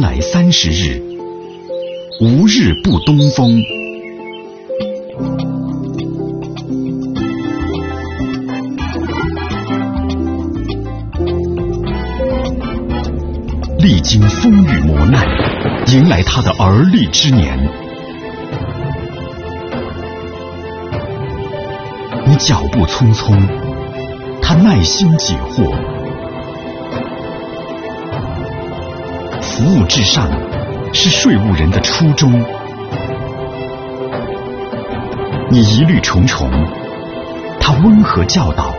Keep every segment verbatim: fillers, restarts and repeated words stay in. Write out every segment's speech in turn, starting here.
来三十日，无日不东风。历经风雨磨难，迎来他的而立之年。你脚步匆匆，他耐心解惑。服务至上是税务人的初衷。你疑虑重重，他温和教导。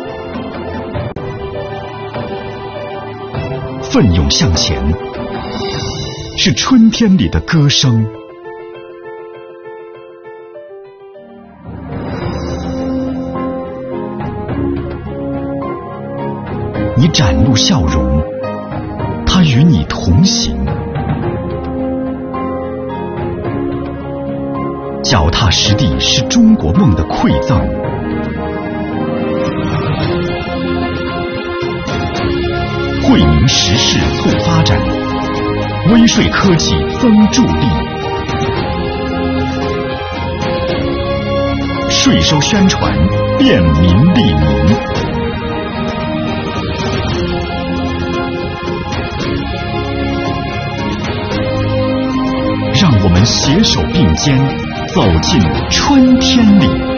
奋勇向前是春天里的歌声。你展露笑容，他与你同行。脚踏实地是中国梦的馈赠。惠民实事促发展，微税科技增助力。税收宣传便民利民。让我们携手并肩，走进春天里。